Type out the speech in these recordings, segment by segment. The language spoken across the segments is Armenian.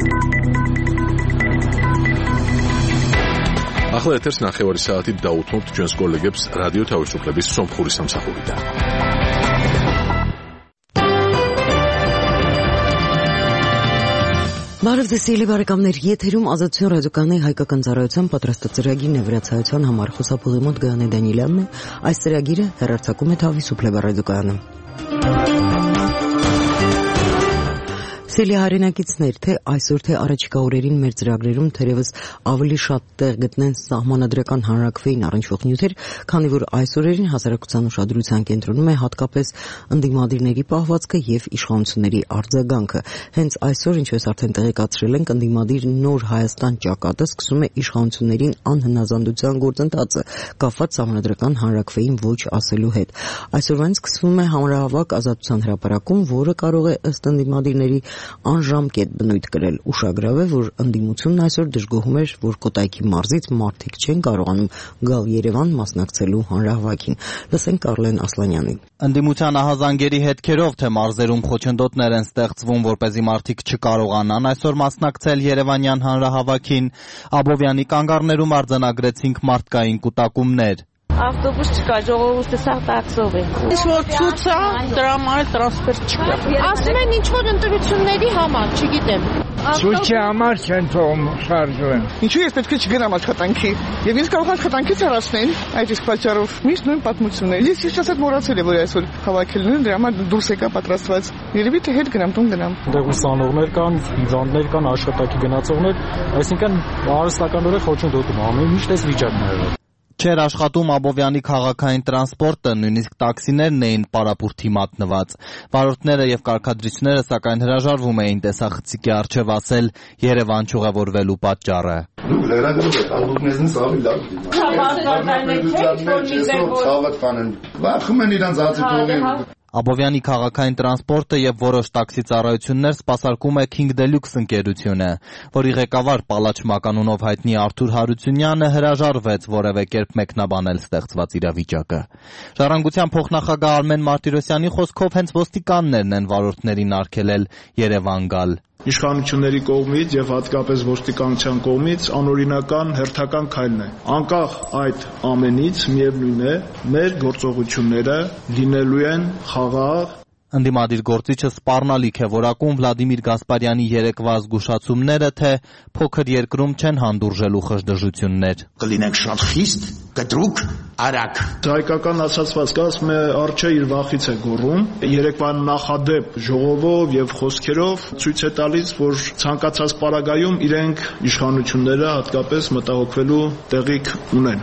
ახლა ეთერს ნახევარი საათით დაუთმობთ ჩვენს კოლეგებს რადიო თავისუფლების სომხური სამსახურიდან. Բարև ձեզ սիրելի բարեկամներ, եթերում ազատություն ռադիոկայանի հայկական ծառայության պատրաստած ծրագիր նվիրացայության համար խոսափողի մոտ Գայանե Դանիելյանն է. այս ծրագիրը հեռարձակում է Თავისუფლება ռադիոկայանը. Սիրելի հայրենակիցներ, թե այսօր թե առաջիկա օրերին մեր ծրագրերում թերևս ավելի շատ տեղ գտնեն սահմանադրական հանրաքվեին առնչվող նյութեր, քանի որ այս օրերին հասարակության ուշադրության կենտրոնում է հատկապես ընդդիմադիրների պահվածքը եւ իշխանությունների արձագանքը։ Հենց այսօր, ինչպես արդեն տեղեկացրել ենք, ընդդիմադիր Նոր Հայաստան ճակատը սկսում է իշխանություններին անհնազանդության գործընթացը, կապված սահմանադրական հանրաքվեին ոչ ասելու հետ։ Այսօրվանից սկսվում է հանրահավաք Ազատության հրապարակում, որը կարող է ըստ ընդդիմադիրների անժամկետ բնույթ կրել։ Ուշագրավ է, որ ընդդիմությունն այսօր դժգոհում էր, որ Կոտայքի մարզից մարդիկ չեն կարողանում գալ Երևան մասնակցելու հանրահավաքին։ Լսենք Կարլեն Ասլանյանին։ Ընդդիմության ահազանգերի հետքերով, թե մարզերում խոչընդոտներ են ստեղծվում, որպեսզի մարդիկ չկարողանան այսօր մասնակցել Երևանյան հանրահավաքին, Աբովյանի կանգառներում արձանագրեցինք մարդկային կուտակումներ։ Ավտոբուս չկա, ժողովուրդը սաղ տաքսով է։ Ինչ-որ ցույց է, դրա համար տրանսպորտ չկա։ Ասում են ինչ-որ ընտրությունների համար, չգիտեմ։ Ցույցի համար չեն թողում շարժվեն։ Ինչու ես պետք է չգնամ աշխատանքի։ Եվ ինձ կարող աշխատանքից հեռացնեն այդ իսկ պատճառով։ Միշտ նույն պատմությունն է։ Ես հիշեցած մոռացել եմ, որ այսօր հավաքելն են, դրա համար դուրս եկա պատրաստված։ Երևի թե հետ գնամ, տուն գնամ։ Դեռ ուսանողներ կան, հիվանդներ կան, աշխատակի գնացողներ, այսինքն արհեստականորեն խոչընդոտում ամեն միշտ էս վիճակն է եղել։ Չէր աշխատում Աբովյանի քաղաքային տրանսպորտը, նույնիսկ տաքսիներն էին պարապուրդի մատնված։ Վարորդները եւ կարգադրիչները սակայն հրաժարվում էին տեսախցիկի առջև ասել Երևան չուղևորվելու պատճառը։ Աբովյանի քաղաքային տրանսպորտը եւ որոշ տաքսի ծառայություններ սպասարկում է King Deluxe ընկերությունը, որի ղեկավար Պալաչ Մականունով հայտնի Արթուր Հարությունյանը հրաժարվեց որևէ կերպ մեկնաբանել ստեղծված իրավիճակը։ Ժառանգության փոխնախագահ Արմեն Մարտիրոսյանի խոսքով հենց ոստիկաններն են վարորդներին արգելել Երևան գալ։ Իշխանությունների կողմից եւ հատկապես ոստիկանության կողմից անօրինական հերթական քայլն է։ Անկախ այդ ամենից միևնույն է, մեր գործողությունները լինելու են խաղաղ։ Ընդդիմադիր գործիչը սպառնալիք է որակում Վլադիմիր Գասպարյանի երեկվա զգուշացումները, թե փոքր երկրում չեն հանդուրժելու խժդժություններ։ Կլինենք շատ խիստ, կտրուկ, արագ։ Հայկական ասացված կա, ասում է արջը իր վախից է գոռում։ Երեկվա նախադեպ ժողովով եւ խոսքերով ցույց է տալիս, որ ցանկացած պարագայում իրենք իշխանությունները հատկապես մտահոգվելու տեղիք ունեն։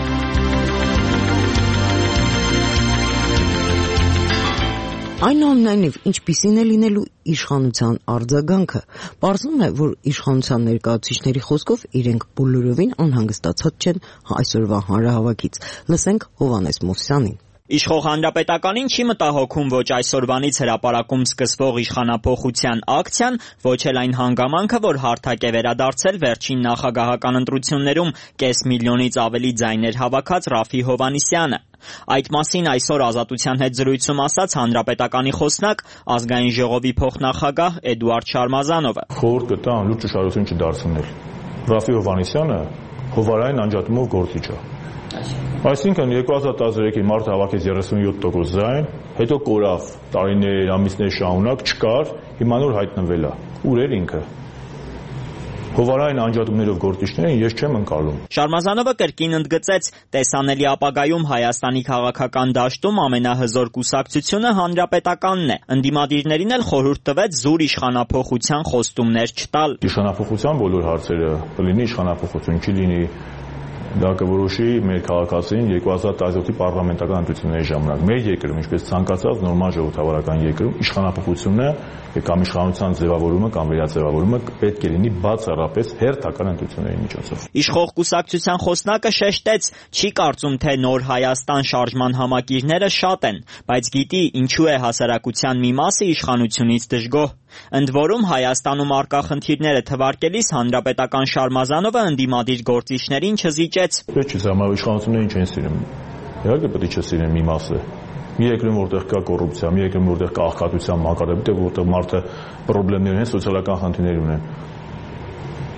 Այնուամենայնիվ, ինչպիսին է լինելու իշխանության արձագանքը, պարզվում է, որ իշխանության ներկայացուցիչների խոսքով իրենք բոլորովին անհանգստացած չեն այսօրվա հանրահավաքից։ Լսենք Հովհաննես Մովսյանին։ Իշխող հանրապետականին չի մտահոգում ոչ այսօրվանից հրապարակում սկսվող իշխանափոխության ակցիան, ոչ էլ այն հանգամանքը, որ հարթակ է վերադարձել վերջին նախագահական ընտրություններում կես միլիոնից ավելի ձայներ հավաքած Ռաֆի Հովհաննիսյանը։ Այդ մասին այսօր Ազատության հետ զրույցում ասաց հանրապետականի խոսնակ ազգային ժողովի փոխնախագահ Էդուարդ Շարմազանովը։ Խորհուրդ կտա անլուրջ ճշմարտություն չդարձնել։ Ռաֆի Հովհաննիսյանը հովարային անջատումով գործիչ է։ Այսինքն 2013-ին մարտը հավաքեց 37% ձայն, հետո կորավ տարիներ, ամիսներ շարունակ չկար, հիմա նոր հայտնվել է։ Ուր էր ինքը։ Հովարային անջատումներով գործիչներին ես չեմ ընկալում։ Շարմազանովը կրկին ընդգծեց, տեսանելի ապագայում Հայաստանի քաղաքական դաշտում ամենահզոր կուսակցությունը հանրապետականն է։ Ընդդիմադիրներին էլ խորհուրդ տվեց զուր իշխանափոխության խոստումներ չտալ։ Իշխանափոխության բոլոր հարցերը կլինի իշխանափոխություն, չի լինի դա կորոշի մեր քաղաքացին 2017-ի պարլամենտական ընտրությունների ժամանակ։ Մեր երկրում, ինչպես ցանկացած նորմալ ժողովրդավարական երկրում, իշխանափոխությունը կամ իշխանության ձևավորումը կամ վերաձևավորումը պետք է լինի բացառապես հերթական ընտրությունների միջոցով։ Իշխող կուսակցության խոսնակը շեշտեց, չի կարծում, թե Նոր Հայաստան շարժման համակիրները շատ են, բայց գիտի ինչու է հասարակության մի մասը իշխանությունից դժգոհ։ Ընդ որում Հայաստանում առկա խնդիրները թվարկելիս հանրապետական Շարմազանովը ընդդիմադիր գործիչներին չզիջեց։ Պետք չէ համարել իշխանություններին չեն սիրում։ Իհարկե պետք է չսիրեն մի մասը։ Մի երկրում որտեղ կա կոռուպցիա, մի երկրում որտեղ կա աղքատության մակարդակ, որտեղ մարդը խնդիրներ ունեն, սոցիալական խնդիրներ ունեն։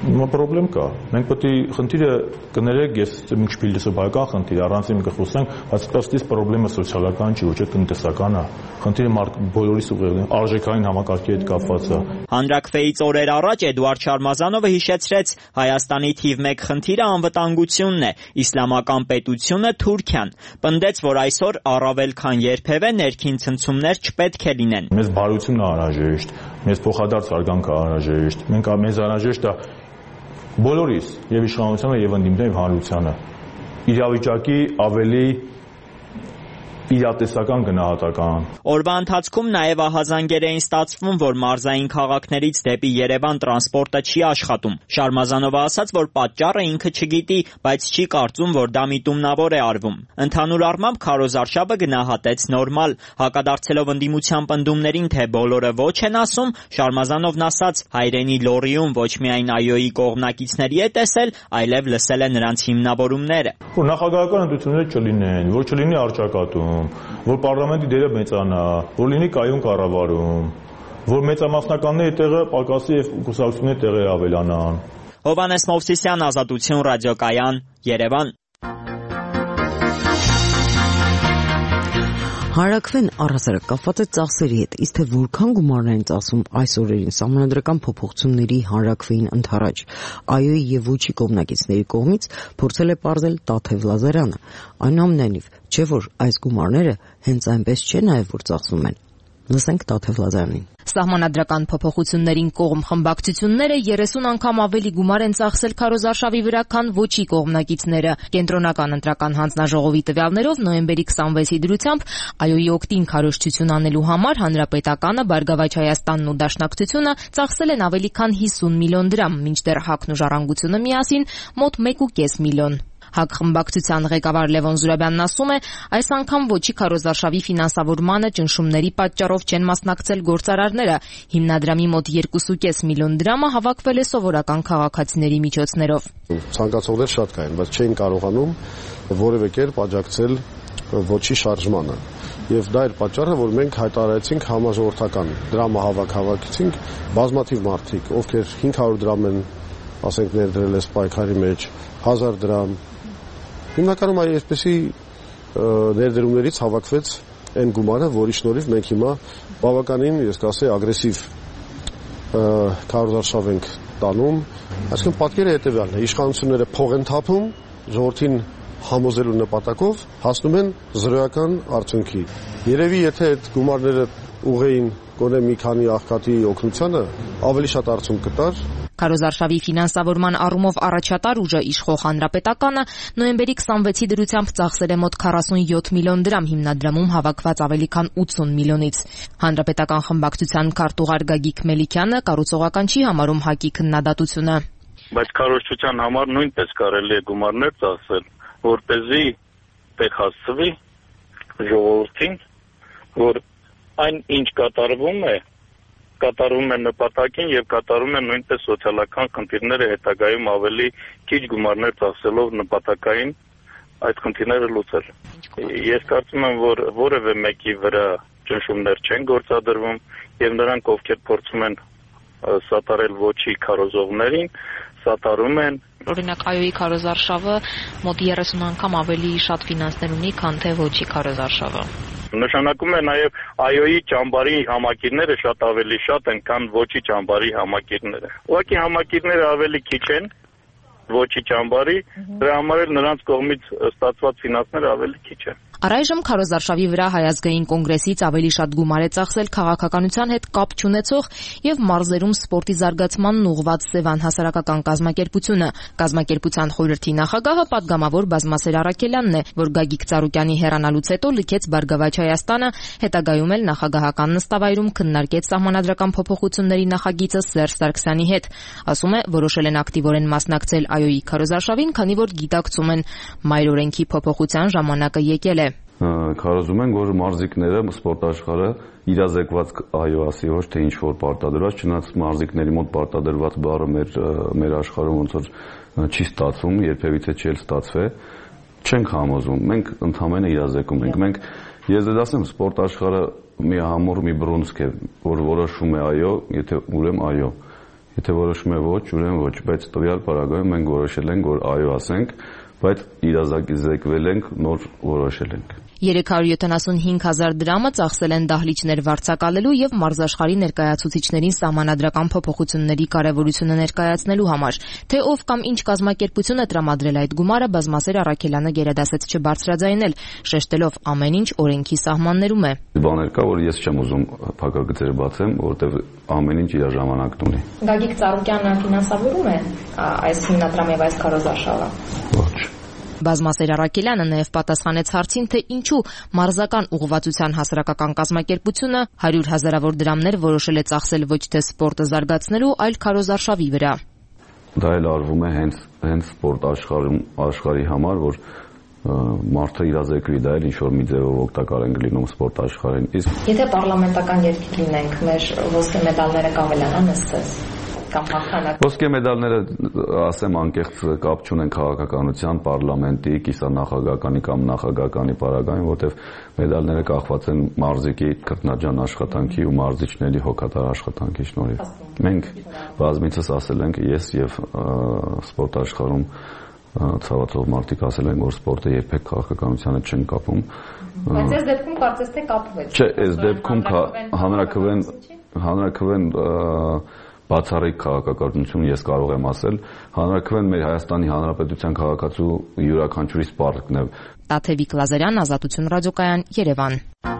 Պրոբլեմ կա։ Մենք պետք է խնդիրը կներեք, ես մի քիչ փիլիսոփայական խնդիր, առանցին կխոսենք, բայց ըստ պրոբլեմը սոցիալական չի, ոչ թե տնտեսական է։ Խնդիրը բոլորիս ուղղել արժեքային համակարգի հետ կապված է։ Հանրաքվեից օրեր առաջ Էդուարդ Շարմազանովը հիշեցրեց Հայաստանի թիվ 1 խնդիրը անվտանգությունն է, իսլամական պետությունը Թուրքիան։ Պնդեց, որ այսօր առավել քան երբևէ ներքին ցնցումներ չպետք է լինեն։ Մեզ բարությունն է անհրաժեշտ, մեզ փոխադարձ հարգանքը անհրաժեշտ։ Մեզ անհրաժեշտ է բոլորիս եւ իշխանությանը եւ ընդդիմները եւ հանրությանը իրավիճակի ավելի իրատեսական գնահատական։ Օրվա ընթացքում նաև ահազանգեր էին ստացվում, որ մարզային քաղաքներից դեպի Երևան տրանսպորտը չի աշխատում։ Շարմազանովը ասաց, որ պատճառը ինքը չգիտի, բայց չի կարծում, որ դա միտումնավոր է արվում։ Ընդհանուր առմամբ քարոզարշավը գնահատեց նորմալ, հակադարձելով ընդդիմության պնդումներին, թե բոլորը ոչ են ասում, Շարմազանովն ասաց, հայրենի լոռիում ոչ միայն ԱՅՈ-ի կողմնակիցների է տեսել, այլև լսել է նրանց հիմնավորումները։ Որ նախագահական ընտրությունները չլինեն, որ չլինի առճակատում, որ պարլամենտի դերը մեծանա, որ լինի կայուն կառավարում, որ մեծամասնականների տեղը պակասի եւ կուսակցությունների տեղը ավելանան։ Հովհաննես Մովսիսյան, Ազատություն ռադիոկայան, Երևան։ Հարակվեն առհասարակ կապված է ծախսերի հետ, իսկ թե որքան գումարներ են ծախսում այս օրերին սահմանադրական փոփոխությունների հանրաքվեին ընդառաջ ԱՅՈ-ի եւ ոչի կողմնակիցների կողմից փորձել է պարզել Տաթև Լազարյանը։ Այնուամենայնիվ, չէ՞ որ այս գումարները հենց այնպես չէ նաեւ որ ծախսում են։ Լսենք Տաթև Լազարանին։ Սահմանադրական փոփոխություններին կողմ խմբակցությունները 30 անգամ ավելի գումար են ծախսել քարոզարշավի վրա, քան ոչի կողմնակիցները։ Կենտրոնական ընտրական հանձնաժողովի տվյալներով նոյեմբերի 26-ի դրությամբ ԱՅՈ-ի օգտին քարոզչություն անելու համար Հանրապետականը, Բարգավաճ Հայաստանն ու Դաշնակցությունը ծախսել են ավելի քան 50 միլիոն դրամ, մինչդեռ ՀԱԿ-ն ու Ժառանգությունը միասին մոտ 1.5 միլիոն։ ՀԱԿ խմբակցության ղեկավար Լևոն Զուրաբյանն ասում է, այս անգամ ոչի քարոզարշավի ֆինանսավորմանը ճնշումների պատճառով չեն մասնակցել գործարարները։ Հիմնադրամի մոտ 2.5 միլիոն դրամը հավաքվել է սովորական քաղաքացիների միջոցներով։ Ցանկացողներ շատ կային, բայց չէին կարողանում որևէ կերպ աջակցել ոչի շարժմանը։ Եվ դա էր պատճառը, որ մենք հայտարարեցինք համաժողովրդական դրամահավաք հավաքեցինք բազմաթիվ մարդիկ, ովքեր 500 դրամ են, ասենք, ներդրել այս պայքարի մեջ, 1000 դրամ։ Հիմնականում այսպեսի ներդրումներից հավաքվեց այն գումարը, որի շնորհիվ մենք հիմա բավականին, ես կասեի, ագրեսիվ քարոզարշավ ենք տանում։ Այսինքն պատկերը հետևյալն է. իշխանությունները փող են թափում, ժողովրդին համոզելու նպատակով հասնում են զրոյական արդյունքի։ Երևի եթե այդ գումարները ուղեին գոնե մի քանի աղքատի օգնությանը, ավելի շատ արդյունք կտար։ Քարոզարշավի ֆինանսավորման առումով առաջատար ուժը իշխող Հանրապետականը նոյեմբերի 26-ի դրությամբ ծախսել է մոտ 47 միլիոն դրամ, հիմնադրամում հավաքված ավելի քան 80 միլիոնից։ Հանրապետական խմբակցության քարտուղար Գագիկ Մելիքյանը կառուցողական չի համարում ՀԱԿ-ի քննադատությունը։ Բայց քարոզչության համար նույնպես կարելի է գումարներ ծախսել, որպեսզի տեղ հասցվի ժողովրդին, որ այն ինչ կատարվում է նպատակին եւ կատարում է նույնպես սոցիալական խնդիրները հետագայում ավելի քիչ գումարներ ծախսելով նպատակային այդ խնդիրները լուծել։ Ես կարծում եմ, որ որևէ մեկի վրա ճնշումներ չեն գործադրվում եւ նրանք, ովքեր փորձում են սատարել ոչի քարոզողներին, սատարում են։ Օրինակ ԱՅՈ-ի քարոզարշավը մոտ 30 անգամ ավելի շատ ֆինանսներ ունի, քան թե ոչի քարոզարշավը։ Նշանակում է նաև ԱՅՈ-ի ճամբարի համակիրները շատ ավելի շատ են, քան ոչի ճամբարի համակիրները։ Ուղղակի համակիրները ավելի քիչ են ոչի ճամբարի, դրա համար էլ նրանց կողմից ստացված ֆինանսները ավելի քիչ են։ Առայժմ քարոզարշավի վրա Հայ ազգային կոնգրեսից ավելի շատ գումար է ծախսել քաղաքականության հետ կապ չունեցող եւ մարզերում սպորտի զարգացմանն ուղղված Սևան հասարակական կազմակերպությունը։ Կազմակերպության խորհրդի նախագահը պատգամավոր Բազմասեր Արաքելյանն է, որ Գագիկ Ծառուկյանի հեռանալուց հետո լքեց Բարգավաճ Հայաստանը, հետագայում էլ նախագահական նստավայրում քննարկեց սահմանադրական փոփոխությունների նախագիծը Սերժ Սարգսյանի հետ։ Ասում է, որոշել են ակտիվորեն մասնակցել ԱՅՈ-ի քարոզարշավին, քանի որ գիտակցում են մայր օրենքի փոփոխության ժամանակը եկել է։ Քարոզում ենք, որ մարզիկները սպորտ աշխարհը իրազեկված ԱՅՈ ասի, ոչ թե ինչ որ պարտադրված, չնայած մարզիկների մոտ պարտադրված բառը մեր աշխարհում ոնց որ չի ստացվում, երբևիցե չի ստացվել, չենք համոզում, մենք ընդհանրապես իրազեկում ենք։ Ես դասեմ սպորտ աշխարհը մի համուր մի բռունցք է, որ որոշում է ԱՅՈ, եթե ուրեմն ԱՅՈ։ Եթե որոշում է ոչ, ուրեմն ոչ, բայց տվյալ պարագայում մենք որոշել ենք, որ այո ասենք, բայց իրազեկվել ենք, նոր որոշել ենք։ 375,000 դրամը ծախսել են դահլիճներ վարձակալելու եւ մարզաշխարհի ներկայացուցիչներին սահմանադրական փոփոխությունների կարեւորությունը ներկայացնելու համար։ Թե ով կամ ինչ կազմակերպություն է տրամադրել այդ գումարը, բազմասեր Առաքելյանը գերադասեց չբարձրաձայնել, շեշտելով ամեն ինչ օրենքի սահմաններում է։ Բաներ կա, որ ես չեմ ուզում փակագծեր բացեմ, որովհետեւ ամեն ինչ իր ժամանակն ունի։ Գագիկ Ծառուկյանը ֆինանսավորում է այս հիմնադրամի եւ այս քարոզարշավը։ Ոչ։ Բազմասեր Առաքելյանը նաև պատասխանեց հարցին, թե ինչու մարզական ուղղվածության հասարակական կազմակերպությունը 100,000-ավոր դրամներ որոշել է ծախսել ոչ թե սպորտը զարգացնելու, այլ քարոզարշավի վրա։ Դա էլ արվում է հենց սպորտ աշխարհի համար, որ մարդը իրազեկվի, դա էլ ինչ-որ մի ձևով օգտակար են լինում սպորտ աշխարհին։ Եթե պարլամենտական երկիր լինենք, մեր ոսկե մեդալները կավելանան ըստ Ոսկե մեդալները, ասեմ, անկեղծ կապ չունեն քաղաքականության, պարլամենտի, կիսանախագահականի կամ նախագահականի պարագային, որտեղ մեդալները կախված են մարզիկի քրտնաջան աշխատանքի ու մարզիչների հոգատար աշխատանքի շնորհիվ։ Մենք բազմիցս ասել ենք, ես եւ սպորտ աշխարհում ցավացող մարդիկ ասել են, որ սպորտը երբեք քաղաքականությանը չեն կապում։ Բայց այս դեպքում կարծես թե կապվեց։ Չէ, այս դեպքում հանրաքվեն բացառիկ քաղաքականություն ես կարող եմ ասել, հանրաքվեն մեր Հայաստանի Հանրապետության քաղաքացու յուրաքանչյուրի սպառկն է։ Տաթևիկ Լազարյան, Ազատություն ռադիոկայան, Երևան։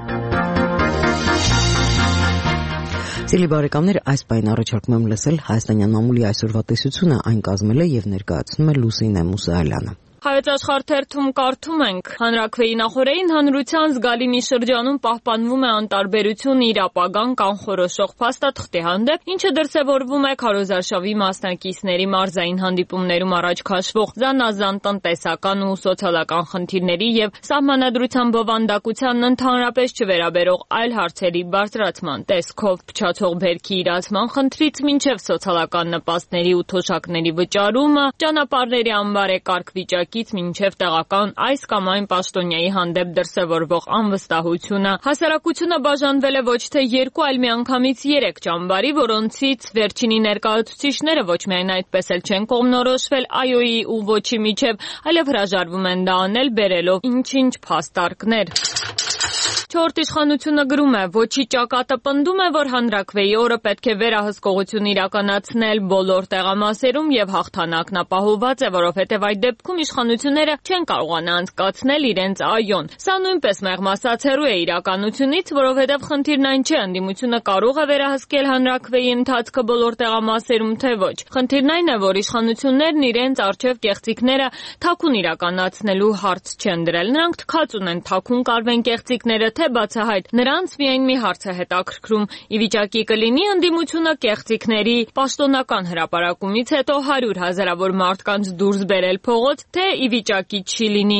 Սիրելի բարեկամներ, այս պայն առաջարկում եմ լսել հայաստանյան մամուլի այսօրվա տեսությունը, այն կազմել է եւ ներկայացնում է Լուսինե Մուսայելյանը։ Հայոց աշխարհ թերթում կարդում ենք. հանրաքվեի նախօրեին հանրության զգալի մի շրջանում պահպանվում է անտարբերություն իր ապագան կանխորոշող փաստաթղթի հանդեպ, ինչը դրսևորվում է քարոզարշավի մասնակիցների մարզային հանդիպումներում առաջ քաշվող զանազան տնտեսական ու սոցիալական խնդիրների եւ սահմանադրության բովանդակությանն ընդհանրապես չվերաբերող այլ հարցերի բարձրացման տեսքով, փչացող բերքի իրացման խնդրից մինչեւ սոցիալական նպաստների ու թոշակների վճարումը, ճանապարհների անբարեկարգ վիճակի մինչև տեղական այս կամ այն պաշտոնյայի հանդեպ դրսևորվող անվստահությունը, հասարակությունը բաժանվել է ոչ թե 2, այլ միանգամից 3 ճամբարի, որոնցից վերջինի ներկայացուցիչները ոչ միայն այդպես էլ չեն կողմնորոշվել այոյի ու ոչի միջև, այլև հրաժարվում են դա անել բերելով ինչ-ինչ փաստարկներ։ Չորրորդ իշխանությունը գրում է, ոչի ճակատը պնդում է, որ հանրաքվեի օրը պետք է վերահսկողություն իրականացնել բոլոր տեղամասերում եւ հաղթանակն ապահովված է, որովհետեւ այդ դեպքում իշխանությունները չեն կարողանա անցկացնել իրենց այոն։ Սա նույնպես մեղմասած հեռու է իրականությունից, որովհետեւ խնդիրն այն չէ, ընդդիմությունը կարող է վերահսկել հանրաքվեի ընթացքը բոլոր տեղամասերում, թե ոչ։ Խնդիրն այն է, որ իշխանություններն իրենց արժեվ կեղծիքները թաքուն իրականացնելու հարց չեն դրել։ Նրանք թքած ունեն թաքուն կարվեն կեղծիքները, թե բացահայտ, նրանց միայն մի հարց է հետաքրքրում՝ ի վիճակի կլինի ընդդիմությունը կեղծիքների պաշտոնական հրապարակումից հետո 100,000-ավոր մարդկանց դուրս բերել փողոց, թե ի վիճակի չի լինի։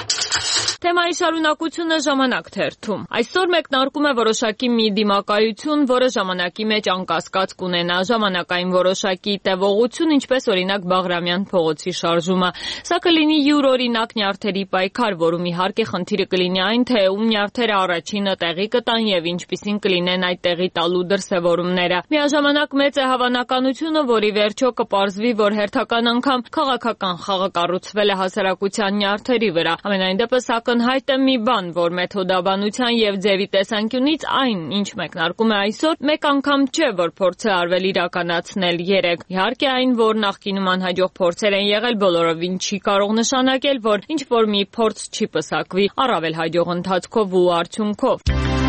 Թեմայի շարունակությունը Ժամանակ թերթում։ Այսօր մեկնարկում է որոշակի մի դիմակայություն, որը ժամանակի մեջ անկասկած կունենա ժամանակային որոշակի տևողություն, ինչպես օրինակ Բաղրամյան փողոցի շարժումը։ Սա կլինի յուրօրինակ նյարդերի պայքար, որում իհարկե խնդիրը կլինի այն, թե ում նյարդերը առաջինը տեղի կտան եւ ինչպիսին կլինեն այդ տեղի տալու դրսևորումները։ Միաժամանակ մեծ է հավանականությունը, որ ի վերջո կպարզվի, որ հերթական անգամ քաղաքական խաղը կառուցվել է հասարակության նյարդերի վրա։ Ամենայն դեպս ակնհայտ է մի բան, որ մեթոդաբանության եւ ձևի տեսանկյունից այն, ինչ մեկնարկում է այսօր, մեկ անգամ չէ, որ փորձ է արվել իրականացնել 3։ Իհարկե այն, որ նախկինում անհաջող փորձեր են եղել, բոլորովին չի կարող նշանակել, որ ինչ որ մի փորձ չի պսակվի առավել հաջող ընթացքով ու արդյունքով։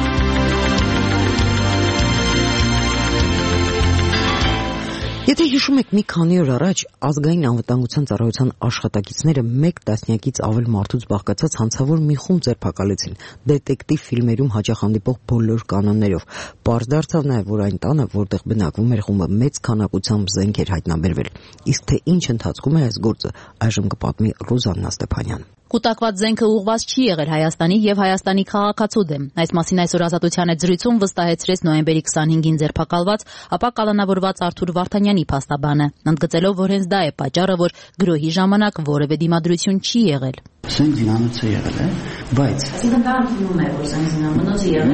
Եթե հիշում եք մի քանի օր առաջ ազգային անվտանգության ծառայության աշխատակիցները 1 տասնյակից ավել մարդուց բաղկացած հանցավոր մի խումբ ձերբակալեցին դետեկտիվ ֆիլմերում հաճախ հանդիպող բոլոր կանոններով։ Պարզ դարձավ նաև, որ այն տանը, որտեղ բնակվում էր խումբը, մեծ քանակությամբ զենք էր հայտնաբերվել։ Իսկ թե ինչ ընթացքում է այս գործը, այժմ կպատմի Ռուզաննա Ստեփանյան։ Կուտակված զենքը ուղղված չի եղել Հայաստանի եւ Հայաստանի քաղաքացու դեմ։ Այս մասին այսօր Ազատության հետ զրույցում վստահեցրեց նոյեմբերի 25-ին ձերբակալված, ապա կալանավորված Արթուր Վարդանյանի փաստաբանը, ընդգծելով, որ հենց դա է պատճառը, որ գրոհի ժամանակ որևէ դիմադրություն չի եղել։ Զենք զինանոցը եղել է, բայց այսինքն դա ընդունում է, որ զենք զինանոցը եղել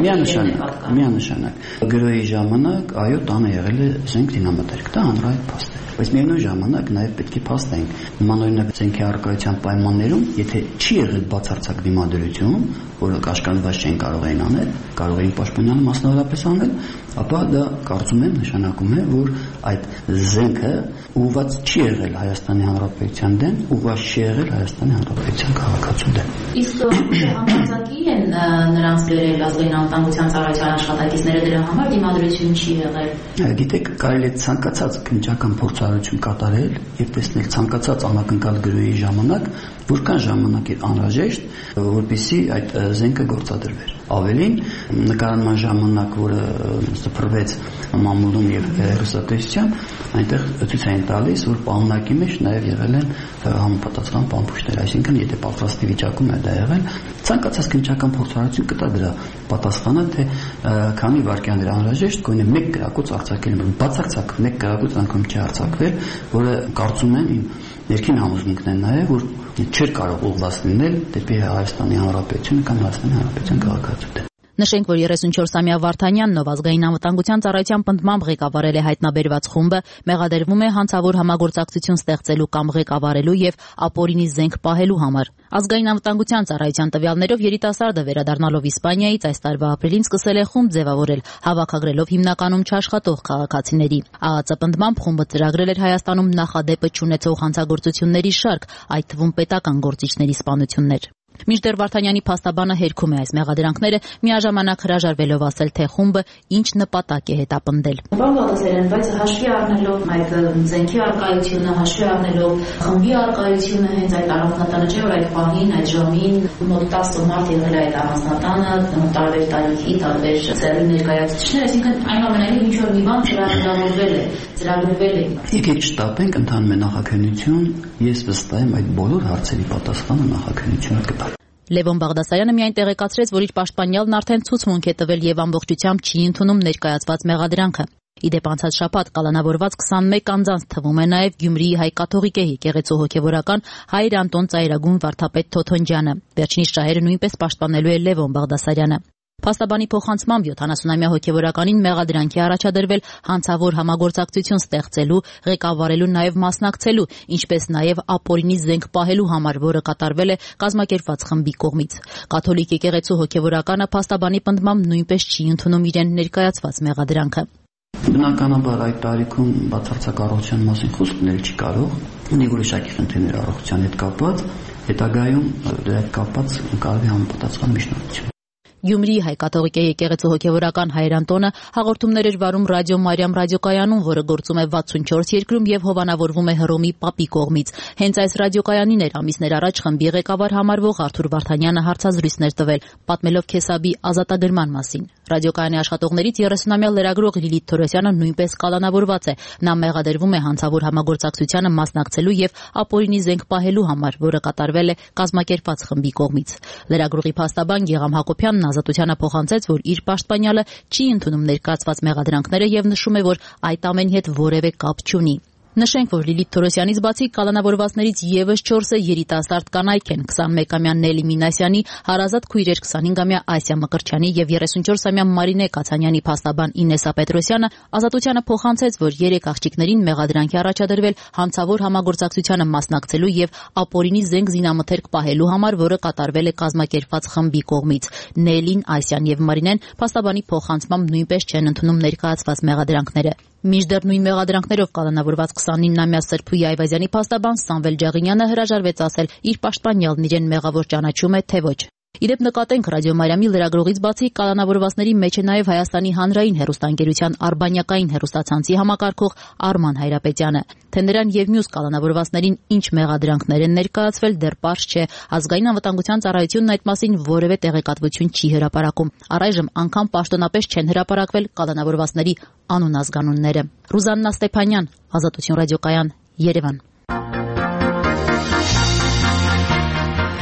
է միանշանակ։ Գրոհի ժամանակ այո, տանը եղել է զենք դինամատերք, դա հանրահայտ փաստ է։ Բայց միևնույն ժամանակ նաև պետք է փաստենք նմանօրինակ զենքի առկայության պայմաններում, եթե չի եղել բացարձակ դիմադրություն, որը կաշկանդված չեն կարող էին անել, կարող էին պաշտպանյանը մասնավորապես անել, ապա դա կարծում եմ նշանակում է, որ այդ զենքը ուղղված չի եղել Հայաստանի Հանրապետության դեմ, ուղղված չի եղել Հայաստանի Հանրապետության քաղաքացու դեմ։ Իսկ համարձակի են նրանց գրել ազգային անվտանգության ծառայության աշխատակիցները դրա համար դիմադրություն չի եղել։ Գիտեք, կարելի է ցանկացած քննչական փորձառություն կատարել եւ տեսնել ցանկացած անակնկալ գրոհի ժամանակ, որքան ժամանակ էր անհրաժեշտ, որպեսզի այդ զենքը գործադրվեր։ Ավելին, նկարանման ժամանակ, որը սփռվեց մամուլում եւ հեռուստատեսությամբ, այնտեղ ցույց են տալիս, որ պահոնակի մեջ նաեւ եղել են համապատասխան պամփուշտներ, այսինքն եթե պատրաստի վիճակում է դա եղել, ցանկացած քննչական փորձառություն կտա դրա պատասխանը, թե քանի վայրկյան էր անհրաժեշտ գոնե մեկ գրակոց արձակել, բացարձակ մեկ գրակոց անգամ չի արձակվել, որը կարծում եմ իմ ներքին համոզմունքն է նաեւ, որ չէր կարող ուղղված լինել դեպի Հայաստանի Հանրապետությունը կամ Հայաստանի Հանրապետության քաղաքացու դեմ։ Նշենք, որ 34-ամյա Վարդանյանն, ով ազգային անվտանգության ծառայության պնդմամբ ղեկավարել է հայտնաբերված խումբը, մեղադրվում է հանցավոր համագործակցություն ստեղծելու կամ ղեկավարելու եւ ապօրինի զենք պահելու համար։ Ազգային անվտանգության ծառայության տվյալներով երիտասարդը վերադառնալով Իսպանիայից այս տարվա ապրիլին սկսել է խումբ ձևավորել, հավաքագրելով հիմնականում չաշխատող քաղաքացիների։ ԱԱԾ պնդմամբ խումբը ծրագրել էր Հայաստանում նախադեպը չունեցող հանցագործությունների շարք, այդ թվում պետական գործիչների սպանություններ։ Մինչդեռ Վարդանյանի փաստաբանը հերքում է այս մեղադրանքները, միաժամանակ հրաժարվելով ասել, թե խումբը ինչ նպատակ է հետապնդել։ Բաղդասարյան, բայց հաշվի առնելով այդ զենքի առկայությունը, հաշվի առնելով խմբի առկայությունը, հենց այդ առանձնատանը չէ, որ այդ պահին, այդ ժամին մոտ 10 մարդ եղել է այդ առանձնատանը, տարբեր տարիքի, տարբեր ծերունի ներկայացուցիչներ, այսինքն այնուամենայնիվ ինչ որ մի բան ծրագրվել է։ Եկեք շտապենք, ընթանում է նախաքննություն, ես վստահ եմ այդ բոլոր հարցերի պատասխանը նախաքննությունը կտա։ Լևոն Բաղդասարյանը միայն տեղեկացրեց, որ իր պաշտպանյալն արդեն ցուցմունք է տվել եւ ամբողջությամբ չի ընդունում ներկայացված մեղադրանքը։ Իդեպ անցած շաբաթ կալանավորված 21 անձանց թվում է նաև Գյումրիի հայ կաթողիկ եկեղեցու հոգևորական Հայր Անտոն Ծայրագույն վարդապետ Թոթոնջյանը։ Վերջինիս շահերը նույնպես պաշտպանելու է Լևոն Բաղդասարյանը։ Փաստաբանի փոխանցմամբ 70-ամյա հոգևորականին մեղադրանքի առաջադրվել հանցավոր համագործակցություն ստեղծելու, ղեկավարելու, նաև մասնակցելու, ինչպես նաև ապօրինի զենք պահելու համար, որը կատարվել է կազմակերպված խմբի կողմից։ Կաթոլիկ եկեղեցու հոգևորականը փաստաբանի պնդմամբ նույնպես չի ընդունում իրեն ներկայացված մեղադրանքը։ Բնականաբար այդ տարիքում բացարձակ առողջության մասին խոսք լինել չի կարող, ունի որոշակի խնդիրներ առողջության հետ կապված, հետագայում դրա հետ կապված կարելի համապատասխան միջնորդություն։ Գյումրիի հայ կաթողիկ եկեղեցու հոգևորական Հայր Անտոնը հաղորդումներ էր վարում Ռադիո Մարիամ ռադիոկայանում, որը գործում է 64 երկրում եւ հովանավորվում է Հռոմի Պապի կողմից։ Հենց այս ռադիոկայանին էր ամիսներ առաջ խմբի ղեկավար համարվող Արթուր Վարդանյանը հարցազրույցներ տվել, պատմելով Քեսաբի ազատագրման մասին։ Ռադիոկայանի աշխատողներից 30-ամյա լրագրող Լիլիթ Թորոսյանը նույնպես կալանավորված է։ Նա մեղադրվում է հանցավոր համագործակցությանը մասնակցելու եւ ապօրինի զենք պահելու համար, որը կատարվել է կազմակերպված խմբի կողմից։ Լրագրողի փաստաբան Գեգամ Հակոբյանն Ազատությանը փոխանցեց, որ իր պաշտպանյալը չի ընդունում ներկայացված մեղադրանքները եւ նշում է, որ այդ ամենի հետ որևէ կապ չունի։ Նշենք, որ Լիլիթ Թորոսյանից բացի կալանավորվածներից եւս 4-ը երիտասարդ կանայք են՝ 21-ամյա Նելի Մինասյանի, հարազատ քույրեր 25-ամյա Ասիա Մկրտչյանի եւ 34-ամյա Մարինե Կացանյանի փաստաբան Ինեսա Պետրոսյանը Ազատությանը փոխանցեց, որ 3 աղջիկներին մեղադրանքի առաջադրվել հանցավոր համագործակցությանը մասնակցելու եւ ապօրինի զենք զինամթերք պահելու համար, որը կատարվել է կազմակերպված խմբի կողմից։ Նելին, Ասիան եւ Մարինեն փաստաբանի փոխանցմամբ նույնպես չեն ընդունում ներկայացված մեղադրանքները։ Մինչդեռ նույն մեղադրանքներով կալանավորված 29-ամյա Սրբույի Այվազյանի փաստաբան Սամվել Ջաղինյանը հրաժարվեց ասել, իր պաշտպանյալն իրեն մեղավոր ճանաչում է, թե ոչ։ Իդեպ նկատենք Ռադիո Մարիամի լրագրողից բացի կալանավորվածների մեջ է նաև Հայաստանի հանրային հեռուստաընկերության արբանյակային հեռուստացանցի համակարգող Արման Հայրապետյանը։ Թե նրան եւ մյուս կալանավորվածներին ինչ մեղադրանքներ են ներկայացվել, դեռ պարզ չէ։ Ազգային անվտանգության ծառայությունն այդ մասին որևէ տեղեկատվություն չի հրապարակում։ Առայժմ անգամ պաշտոնապես չեն հրապարակվել կալանավորվածների անուն-ազգանունները։ Ռուզաննա Ստեփանյան, Ազատություն ռադիոկայան, Երևան։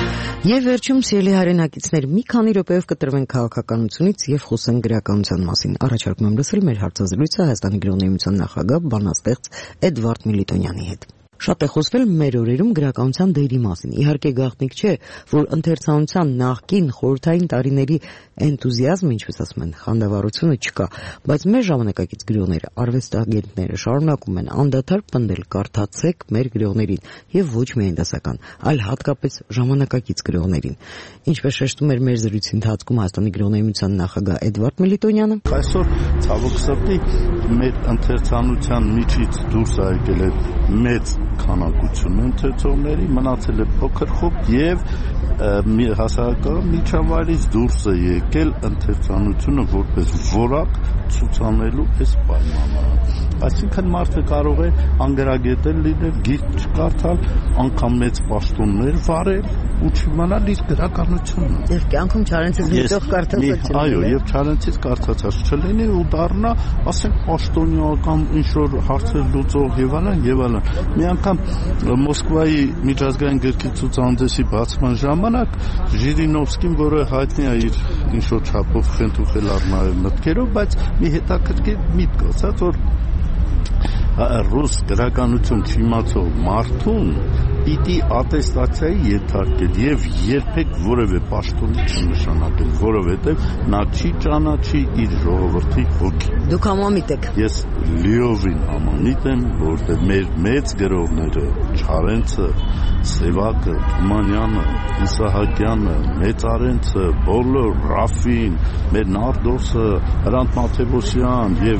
Եվ վերջում սիրելի հայրենակիցներ, մի քանի րոպեով կտրվենք քաղաքականությունից եւ խոսենք գրականության մասին։ Առաջարկում եմ լսել մեր հարցազրույցը Հայաստանի գրողների միության նախագահ բանաստեղծ Էդվարդ Միլիտոնյանի հետ։ Շատ է խոսվել մեր օրերում գրականության դերի մասին։ Իհարկե գաղտնիք չէ, որ ընթերցանության նախկին խորհրդային տարիների էնտուզիազմը, ինչպես ասում են, խանդավառությունը չկա, բայց մեր ժամանակակից գրողները, արվեստագետները շարունակում են անդադար պնդել կարդացեք մեր գրողներին եւ ոչ միայն դասական, այլ հատկապես ժամանակակից գրողներին։ Ինչպես շեշտում էր մեր զրույցի ընթացքում Հայաստանի գրողների միության նախագահ Էդվարդ Միլիտոնյանը, այսօր ցավոք սրտի մեր ընթերցանության միջից դուրս է եկել մեծ քանակություն ընթերցողների, մնացել է փոքր խումբ եւ հասարակական միջավայրից դուրս է եկել ընթերցանությունը որպես որակ ցուցանելու այս պայմանը։ Այսինքն մարդը կարող է անգրագետել լինել, գիրք չկարդալ, անգամ մեծ պաշտոններ վարել ու չիմանալ իր գրականությունը։ Եվ կյանքում չարենցից լուծող կարդացած չլինի։ Այո, եւ չարենցից կարդացած չլինի ու դառնա, ասենք, պաշտոնյական ինչ-որ հարցեր լուծող եւ այլն եւ այլն։ Մի անգամ Մոսկվայի միջազգային գրքի ցուցահանդեսի բացման ժամանակ Ժիրինովսկին, որը հայտնի է իր ինչ-որ չափով խենթուխելար նաեւ մտքերով, բայց մի հետաքրքիր միտք ասաց, որ ռուս գրականություն չիմացող մարդուն պիտի ատեստացիայի ենթարկել եւ երբեք որևէ պաշտոնի չնշանակել, որովհետեւ նա չի ճանաչի իր ժողովրդի հոգին։ Դուք համամիտ եք։ Ես լիովին համամիտ եմ, որովհետեւ մեր մեծ գրողները, Չարենցը, Սևակը, Թումանյանը, Իսահակյանը, Մեծարենցը, բոլոր Ռաֆին, մեր Նարդոսը, Հրանտ Մաթեոսյան եւ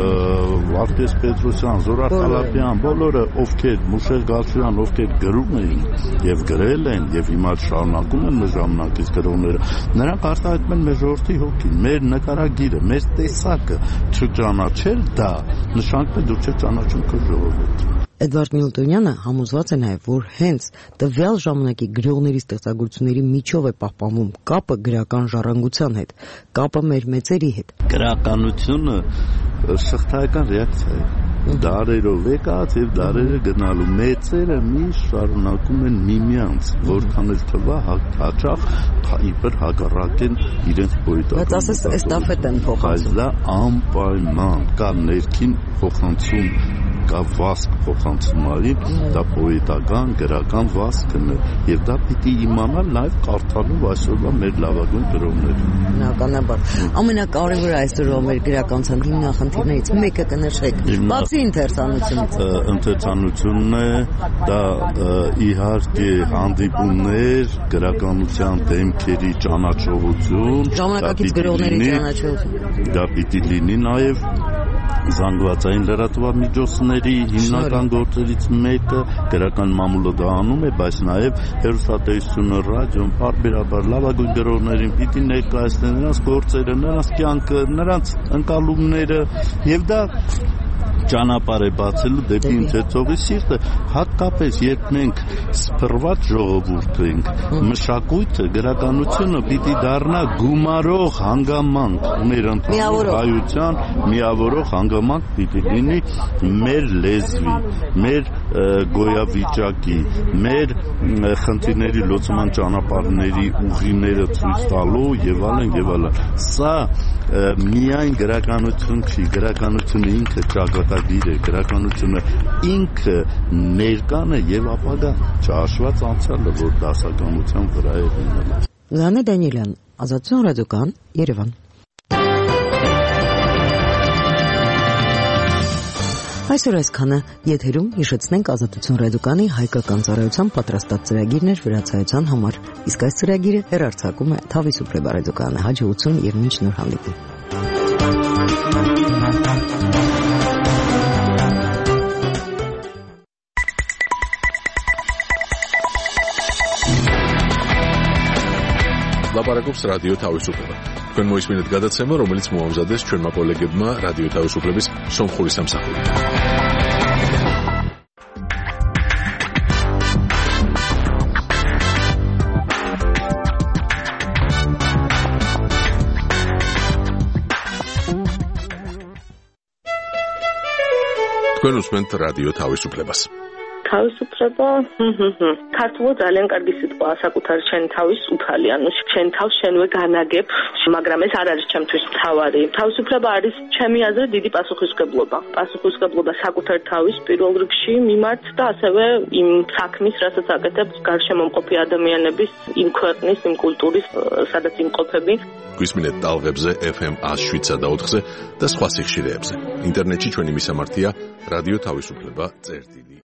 Վարդգես Պետրոսյան, Զորար Խալափյան, բոլորը ովքեր Մուշել Գալչյան, ովքեր գրում էին եւ գրել են եւ հիմա շարունակում են մեր ժամանակից գրողները, նրանք արտահայտում են մեր ժողովրդի հոգին, մեր նկարագիրը, մեր տեսակը չճանաչել դա նշանակում է դու չես ճանաչում քո ժողովուրդը։ Էդվարդ Միլիտոնյանը համոզված է նաև, որ հենց տվյալ ժամանակի գրողների ստեղծագործությունների միջով է պահպանվում կապը գրական ժառանգության հետ, կապը մեր մեծերի հետ։ Գրականությունը շղթայական ռեակցիա է։ Դարերով եկած եւ դարերը գնալու մեծերը միշտ շարունակում են միմյանց, որքան էլ թվա հաճախ իբր հակառակեն իրենց պոետական։ Բայց ասես էստաֆետ են փոխանցում։ Բայց դա անպայման կա ներքին փոխանցում, կա վասկ փոխանցումների, դա պոետական, գրական վասկն է եւ դա պիտի իմանալ նաեւ կարդալով այսօրվա մեր լավագույն գրողները։ Բնականաբար, ամենակարևորը այսօրվա մեր գրականության հիմնախնդիրներից մեկը կնշեք։ Բացի ընթերցանությունից։ Ընթերցանությունն է, դա իհարկե հանդիպումներ, գրականության դեմքերի ճանաչողություն, ժամանակակից գրողների ճանաչողություն։ Դա պիտի լինի նաեւ զանգվածային լրատվամիջոցների հիմնական գործերից մեկը, գրական մամուլը դա անում է, բայց նաև հեռուստատեսությունը, ռադիոն, պարբերաբար լավագույն գրողներին պիտի ներկայացնեն նրանց գործերը, նրանց կյանքը, նրանց ընկալումները եւ դա ճանապարհ է բացելու դեպի ընթերցողի սիրտը, հատկապես երբ մենք սփռված ժողովուրդ ենք, մշակույթը, գրականությունը պիտի դառնա գումարող հանգամանք մեր ընտանեկան միավորող հանգամանք պիտի լինի մեր լեզվի, մեր գոյավիճակի, մեր խնդիրների լուծման ճանապարհների ուղիները ցույց տալու եւ այլն եւ այլն։ Սա միայն գրականություն չի, գրականությունը ինքը ճակատագիր է, գրականությունը ինքը ներկան է եւ ապագա, չհաշված անցյալը, որ դասականության վրա է լինել։ Լանա Դանիելյան, Ազատություն ռադիոկան, Երևան։ Այսօր այսքանը եթերում հիշեցնենք Ազատություն ռադիոկանի հայկական ծառայության պատրաստած ծրագիրներ վրացայության համար։ Իսկ այս ծրագիրը հեռարձակում է Թավիսուփրե ռադիոկանը։ Հաջողություն եւ մինչ նոր հանդիպում։ ლაპარაკობს რადიო თავისუფლება. თქვენ მოისმინეთ გადაცემა, რომელიც მოამზადეს ჩვენმა კოლეგებმა რადიო თავისუფლების სომხური სამსახური. თქვენ უსმენთ რადიო თავისუფლებას. თავისუფლება. ქართულად ძალიან კარგი სიტყვაა საკუთარი შენი თავის უფალი, ანუ შენ თავს შენვე განაგებ, მაგრამ ეს არ არის ჩემთვის მთავარი. თავისუფლება არის ჩემი აზრით დიდი პასუხისმგებლობა. პასუხისმგებლობა საკუთარი თავის პირველ რიგში მიმართ და ასევე იმ საქმის, რასაც აკეთებს გარშემო მყოფი ადამიანების, იმ ქვეყნის, იმ კულტურის, სადაც იმყოფები. გვისმინეთ ტალღებზე FM 107.4-ზე და სხვა სიხშირეებზე. ინტერნეტში ჩვენი მისამართია რადიო თავისუფლება წერტილი.